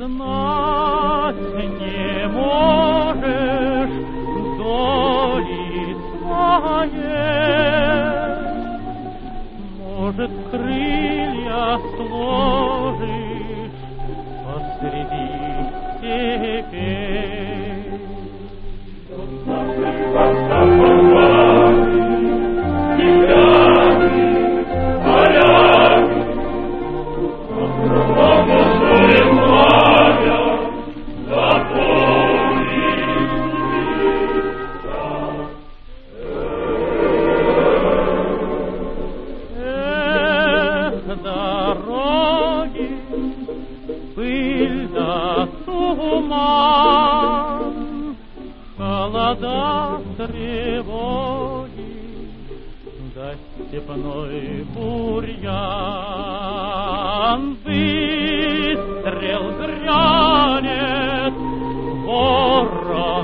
знать не можешь доли своей. Может, крылья сложишь посреди степей. Холода, тревоги, да степной бурьян. Выстрел грянет, ворон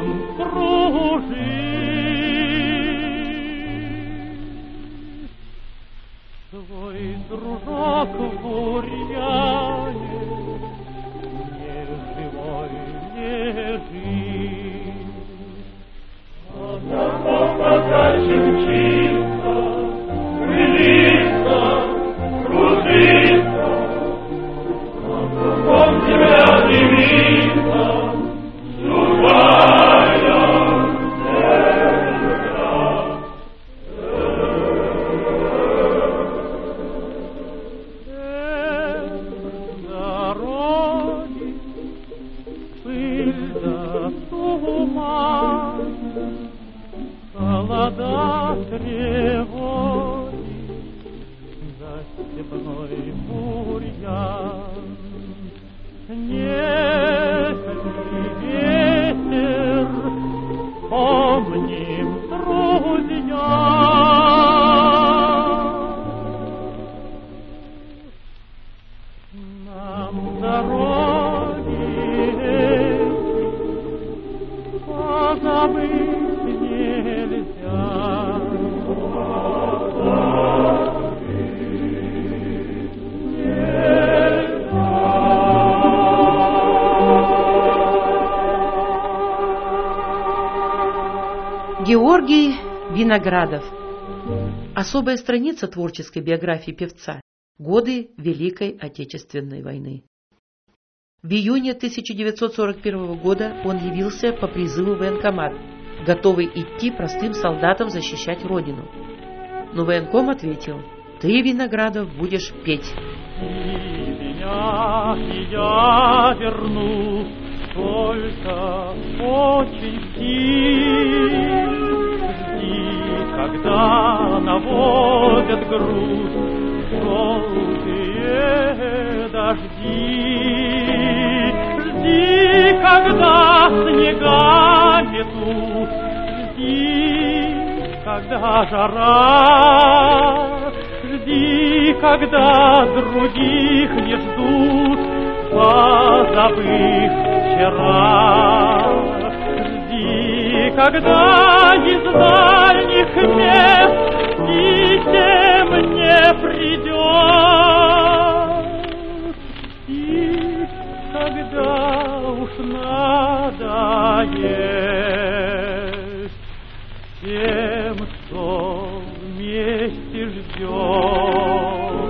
кружит. Твой дружок в бурьяне не живой лежит. Дальше мчится, крылится, кружится, кругом тебя дымится чужая земля. Дороги, пыль да туман, холода, тревоги, за степной бурьян. Нежный ветер, помним, друзья. Нам дороги позабыть нельзя. Георгий Виноградов. Особая страница творческой биографии певца. Годы Великой Отечественной войны. В июне 1941 года он явился по призыву в военкомат, готовый идти простым солдатам защищать родину. Но военком ответил: «Ты, Виноградов, будешь петь». И меня, и я верну, только очень сильно. Жди, когда наводят груз желтые дожди. Жди, когда снега метут, жди, когда жара, жди, когда других не ждут, позабыв вчера. Жди, когда из дальних мест писем не придет, и когда уж надоест тем, кто вместе ждет.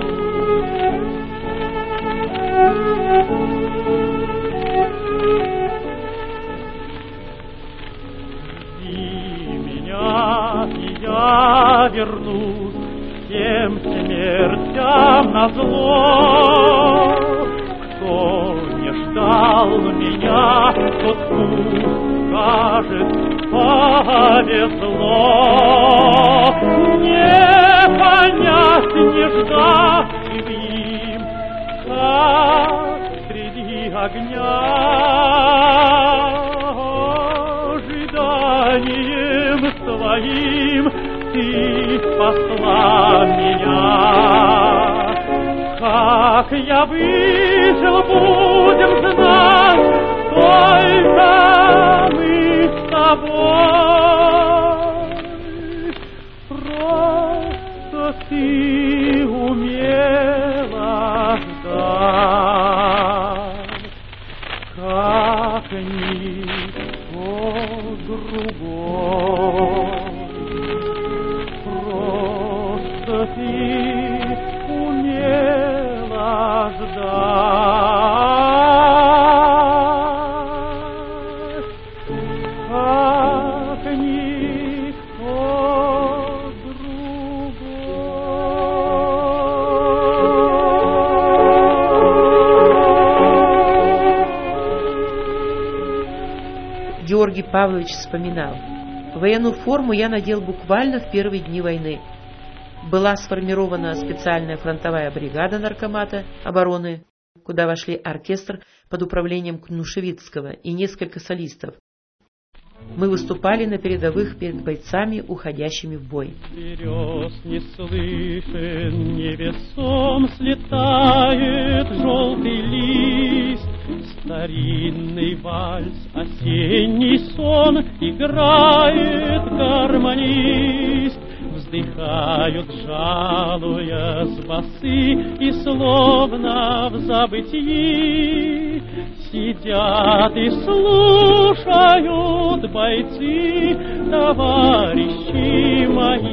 Жди меня, и я вернусь всем смертям назло. Кто не ждал меня, тот пусть скажет: повезло. Не понять, не ждать им, как среди огня. Ожиданием своим ты спасла меня. Как я выжил, будем знать только мы с тобой. Просто ты умела ждать. Георгий Павлович вспоминал: «Военную форму я надел буквально в первые дни войны. Была сформирована специальная фронтовая бригада наркомата обороны, куда вошли оркестр под управлением Кнушевицкого и несколько солистов. Мы выступали на передовых перед бойцами, уходящими в бой». Берез не слышен, невесом слетает желтый лист. Старинный вальс, осенний сон играет гармонист. Вздыхают, жалуясь басы, и словно в забытии сидят и слушают бойцы, товарищи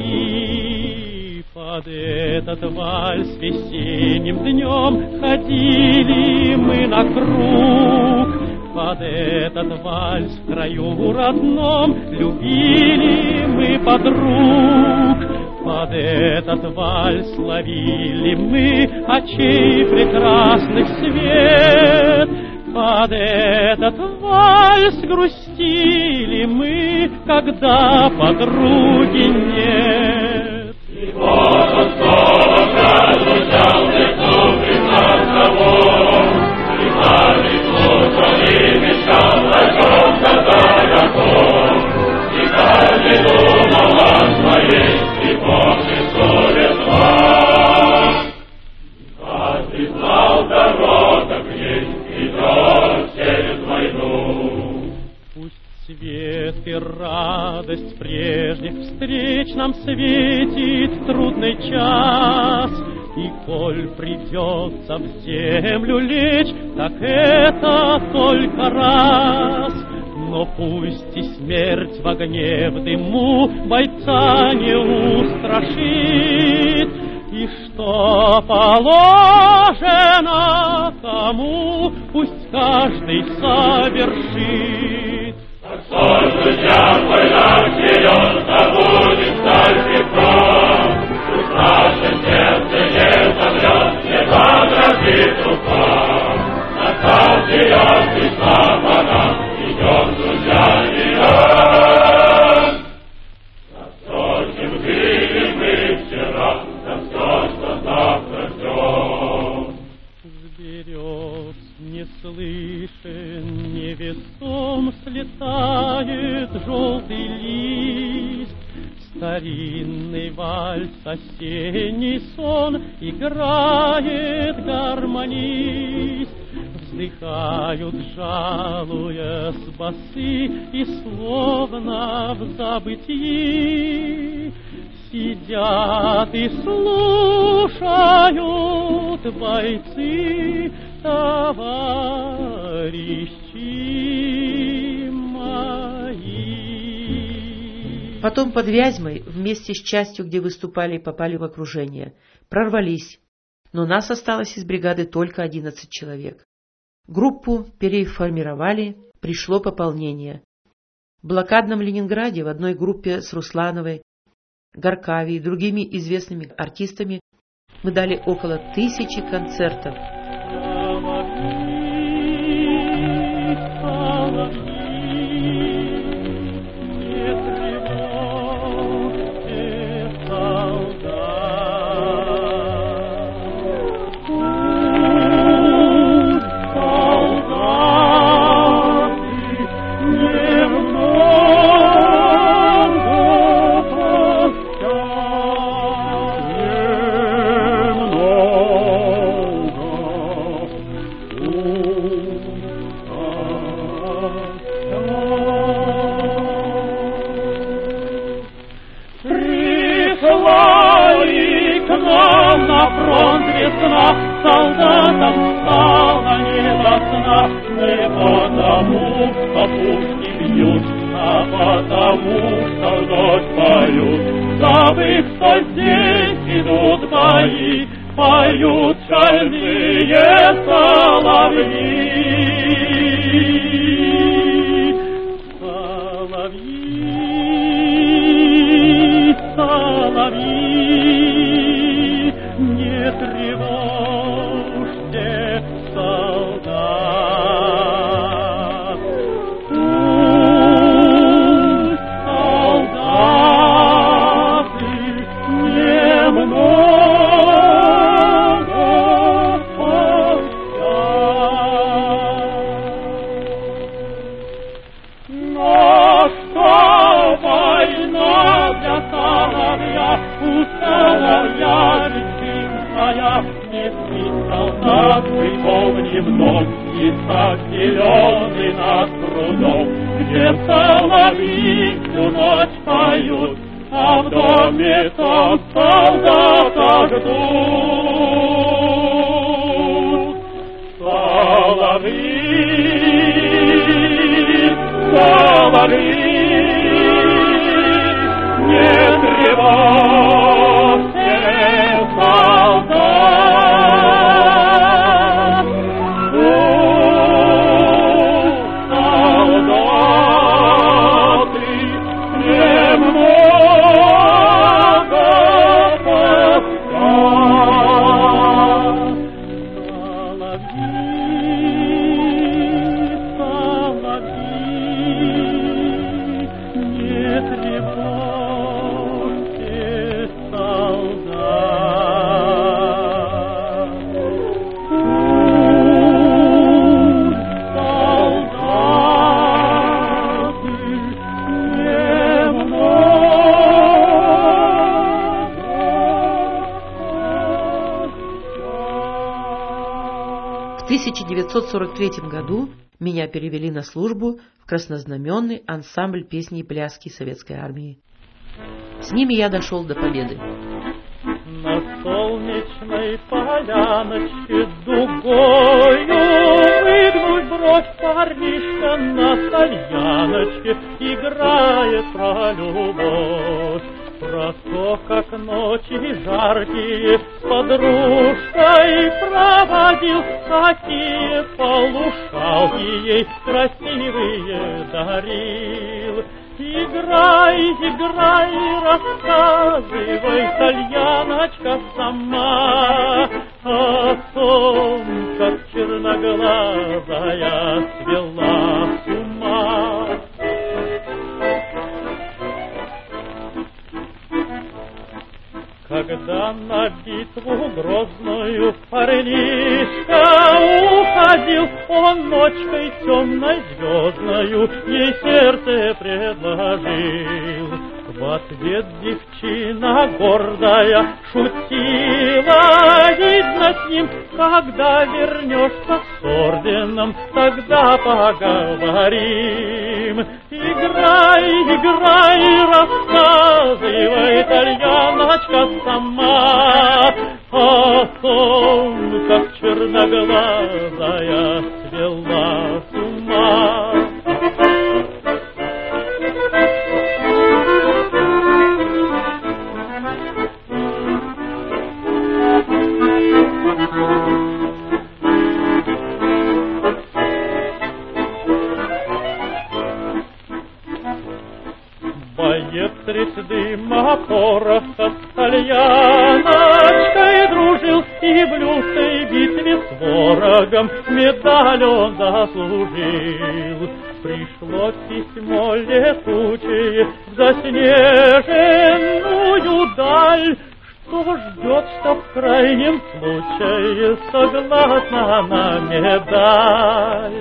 мои. Под этот вальс весенним днем ходили мы на круг. Под этот вальс в краю родном любили мы подруг. Под этот вальс ловили мы очей прекрасных свет. Под этот вальс грустили мы, когда подруги нет. И вот он снова прозвучал тепло разговор, и каждый слушал и мечтал о чем-то далеко, и каждый думал о своей припомни совестно. Каждый знал дорогу к ней и дрожь через войну. Пусть свет и радость прежних встреч нам светит в трудный час, и коль придется в землю лечь, так это только раз. Но пусть и смерть в огне, в дыму бойца не устрашит, и что положено тому, пусть каждый совершит. Так соль, друзья, война вперед, забудем сталь Петров, пусть наше сердце не замрет, не задрожит рука. Настал вперед, пришла пора, идем, друзья, идем. За все, чем жили мы вчера, за все, что завтра ждем. С берез не слышен, невесом слетает желтый лист. Старинный вальс, осенний сон играет гармонист. Вздыхают, жалуясь басы, и словно в забытии сидят и слушают бойцы, товарищи мои. Потом под Вязьмой вместе с частью, где выступали, попали в окружение. Прорвались, но нас осталось из бригады только 11 человек. Группу переформировали, пришло пополнение. В блокадном Ленинграде в одной группе с Руслановой, Горкавией и другими известными артистами мы дали около 1000 концертов. Солдатам стало не до сна, не потому, что пушки бьют, а потому, что вновь поют. Забыв, что здесь идут бои, поют шальные соловьи. Соловьи, соловьи, не тревожьте солдат. и вдоль, и сад зеленый над прудом, где соловьи всю ночь поют, а в доме там солдата ждут. Соловьи, соловьи, не тревожьте солдат. У солдаты немного подсказ. В 1943 году меня перевели на службу в краснознаменный ансамбль песни и пляски Советской армии. С ними я дошел до победы. На солнечной поляночке дугою выгнуть бровь парнишка на тальяночке играет про любовь. Про то, как ночи жаркие с подружкой проводил, какие полушалки ей красивые дарил. Играй, играй, рассказывай, тальяночка сама, о том, как черноглазая свела с ума. Когда на битву грозную парнишка уходил, он ночкой темной звездною ей сердце предложил. В ответ девчина гордая шутила, видно с ним, когда вернешься с орденом, тогда поговорим. Играй, играй, рассказывай, тальяночка сама, о том, как черноглазая свела с ума. Боец средь дыма пороха с тальяночкой дружил, и в лютой битве с ворогом медаль он заслужил. Пришло письмо летучее в заснеженную даль, что ждет, что в крайнем случае согласна на медаль.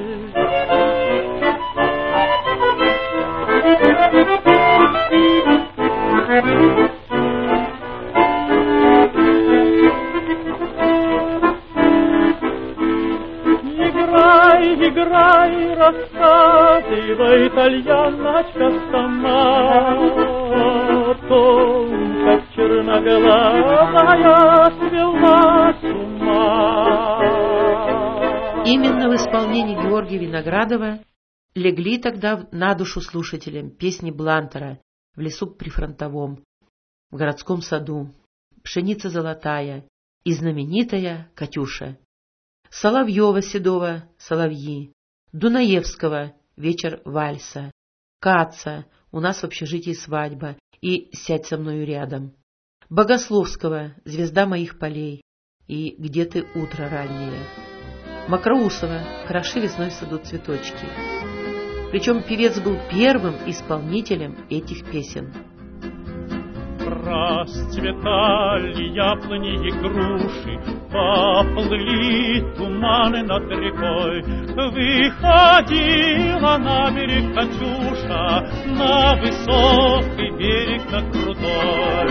Играй, играй, рассказывай, тальяночка сама, о том, как черноглазая свела с ума. Именно в исполнении Георгия Виноградова легли тогда на душу слушателям песни Блантера «В лесу прифронтовом», «В городском саду», «Пшеница золотая» и знаменитая «Катюша», Соловьева Седова «Соловьи», Дунаевского «Вечер вальса», Каца «У нас в общежитии свадьба» и «Сядь со мною рядом», Богословского «Звезда моих полей» и «Где ты, утро раннее», Мокроусова «Хороши весной в саду цветочки». Причем певец был первым исполнителем этих песен. Расцветали яблони и груши, поплыли туманы над рекой. Выходила на берег Катюша, на высокий берег, на крутой.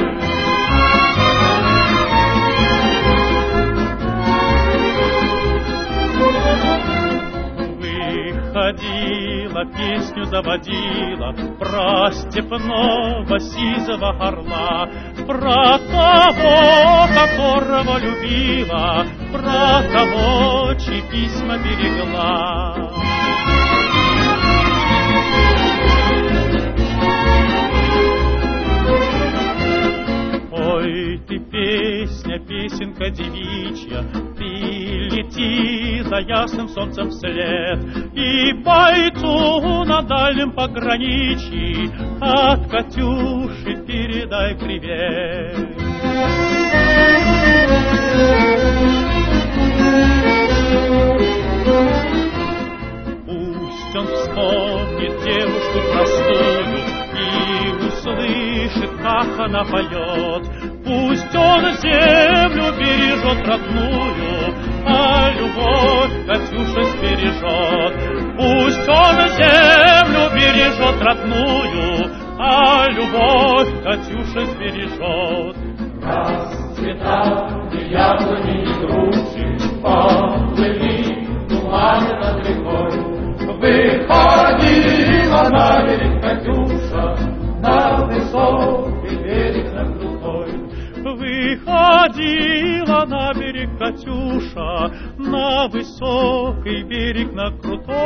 ходила, песню заводила про степного сизого орла, про того, которого любила, про того, чьи письма берегла. Ой, ты песня, песенка девичья, ты лети за ясным солнцем вслед, и бойцу на дальнем пограничье от Катюши передай привет. Пусть он вспомнит девушку простую и услышит, как она поет. Пусть он землю бережет родную, а любовь Катюша сбережет. Пусть он землю бережет родную, а любовь Катюша сбережет. Расцветали яблони и груши, поплыли туманы над рекой. Выходила на берег Катюша, на высокий берег, на крутой. Выходила на берег Катюша, на высокий берег, на крутой.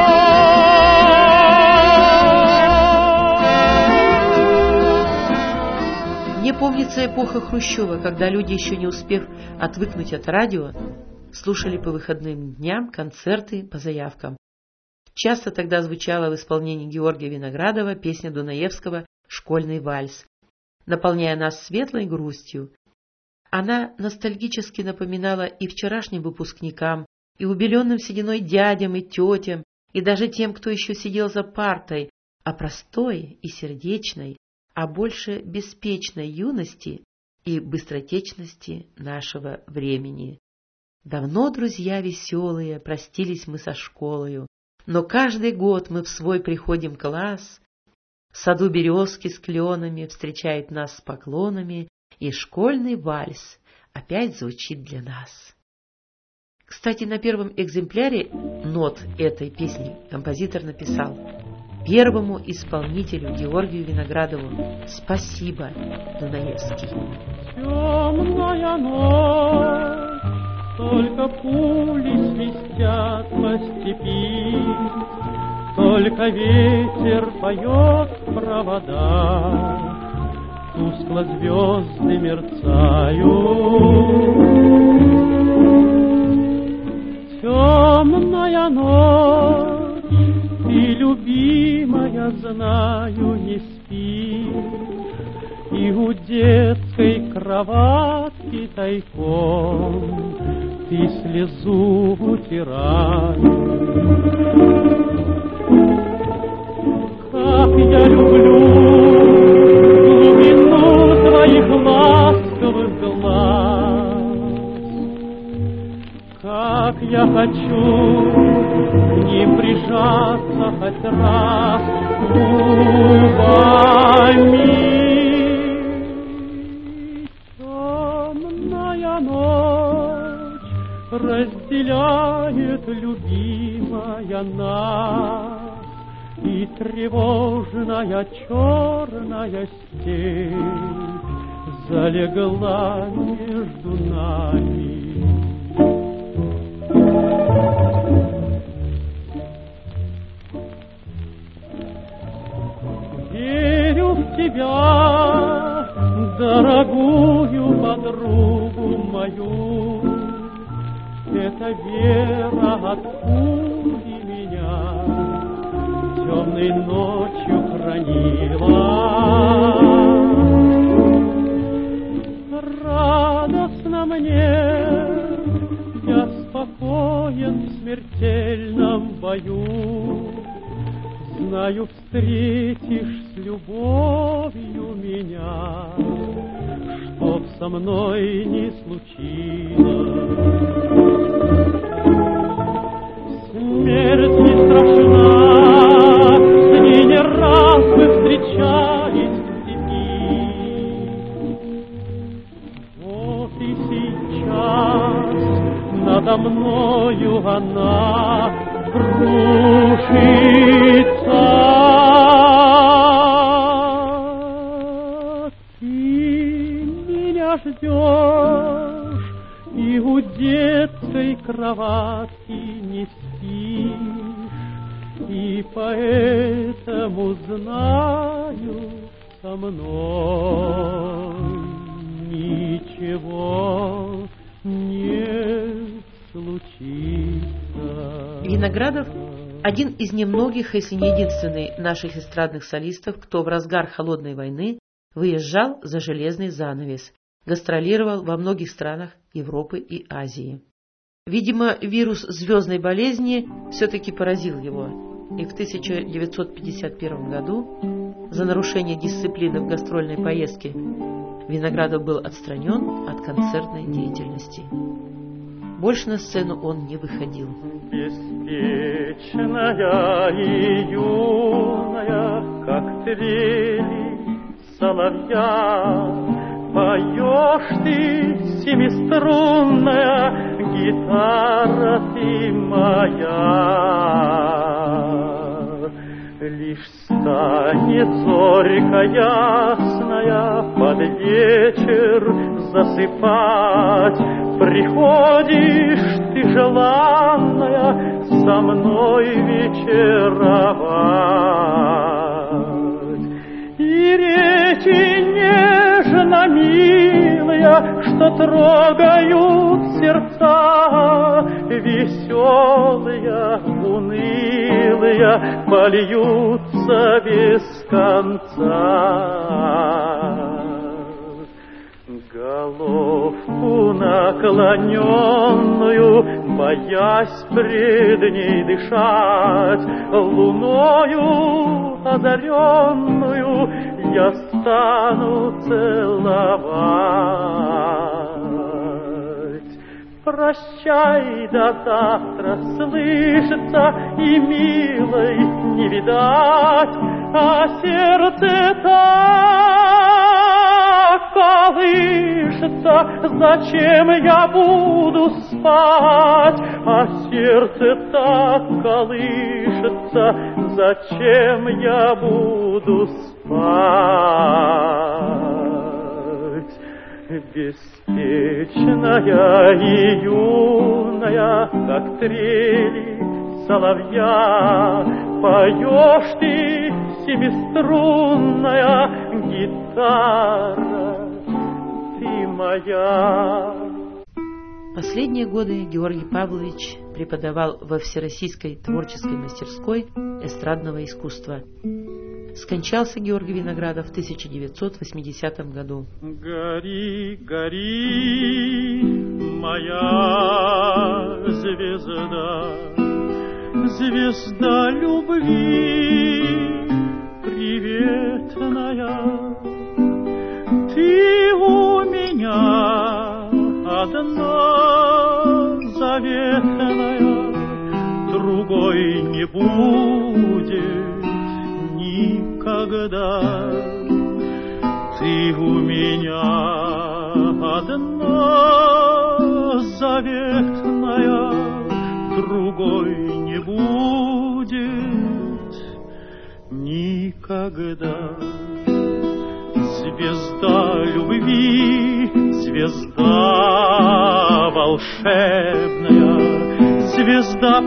Мне помнится эпоха Хрущева, когда люди, еще не успев отвыкнуть от радио, слушали по выходным дням концерты по заявкам. Часто тогда звучала в исполнении Георгия Виноградова песня Дунаевского «Школьный вальс», наполняя нас светлой грустью. Она ностальгически напоминала и вчерашним выпускникам, и убеленным сединой дядям и тетям, и даже тем, кто еще сидел за партой, о простой и сердечной, а больше беспечной юности и быстротечности нашего времени. Давно, друзья веселые, простились мы со школою, но каждый год мы в свой приходим класс, в саду березки с кленами встречает нас с поклонами, и школьный вальс опять звучит для нас. Кстати, на первом экземпляре нот этой песни композитор написал: первому исполнителю Георгию Виноградову спасибо, Дунаевский. Темная ночь, только пули свистят по степи, только ветер поет в проводах, тускло звезды мерцают. Темная ночь, ты, любимая, знаю, не спи, и у детской кроватки тайком ты слезу утираешь. Как я люблю глубину твоих ласковых глаз, как я хочу не прижаться хоть раз губами. Темная ночь разделяет, любимая, нас, и тревожная черная степь залегла между нами. Верю в тебя, дорогую подругу мою, эта вера от пули меня темной ночью хранила. Радостно мне, я спокоен в смертельном бою, знаю, встретишь с любовью меня, чтоб со мной не случилось. Смерть не страшна, с ней не раз мы встречались в степи. Вот и сейчас надо мною она кружится. Ты меня ждешь, и у детской кроватки не спишь, и поэтому знаю, со мной ничего не случится. Виноградов – один из немногих, если не единственный наших эстрадных солистов, кто в разгар холодной войны выезжал за железный занавес, гастролировал во многих странах Европы и Азии. Видимо, вирус звездной болезни все-таки поразил его, и в 1951 году за нарушение дисциплины в гастрольной поездке Виноградов был отстранен от концертной деятельности. Больше на сцену он не выходил. Беспечная и юная, как трели соловья, поешь ты, семиструнная гитара ты моя. Лишь станет зорька ясная под вечер засыпать, приходишь ты, желанная, со мной вечеровать. И речи нежно милые, что трогают сердца, веселые, унылые, польются без конца. Головку наклоненную, боясь пред ней дышать, луною озаренную я стану целовать. Прощай, до завтра слышится, и милой не видать, а сердце так колышется, зачем я буду спать? А сердце так колышется, зачем я буду спать? Беспечная и юная, как трели соловья, поешь ты, семиструнная гитара ты моя. Последние годы Георгий Павлович преподавал во Всероссийской творческой мастерской эстрадного искусства. Скончался Георгий Виноградов в 1980 году. Гори, гори, моя звезда, звезда любви приветная. Ты у меня одна заветная, другой не будет никогда. Ты у меня одна заветная, другой не будет никогда. Звезда любви, звезда волшебная, звезда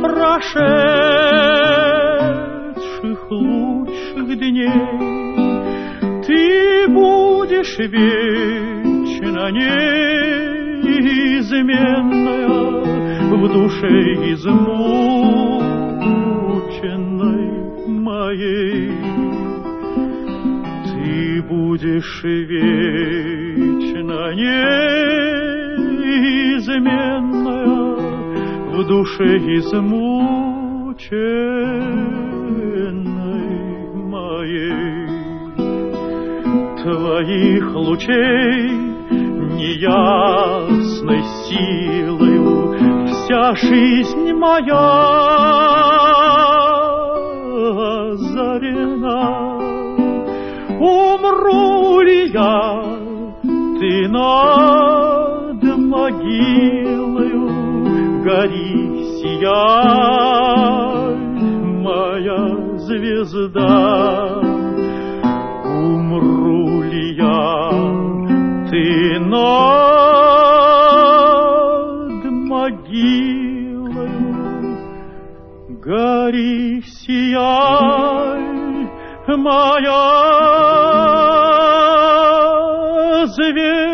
прошедших лучших дней, ты будешь вечно неизменная в душе измученной моей. Ты будешь вечно неизменная в душе измученной моей. Твоих лучей неясной силою вся жизнь моя озарена. Умру ли я, ты над могилою гори, сияй моя. звезда. Умру ли я, ты над могилою, гори, сияй, моя звезда.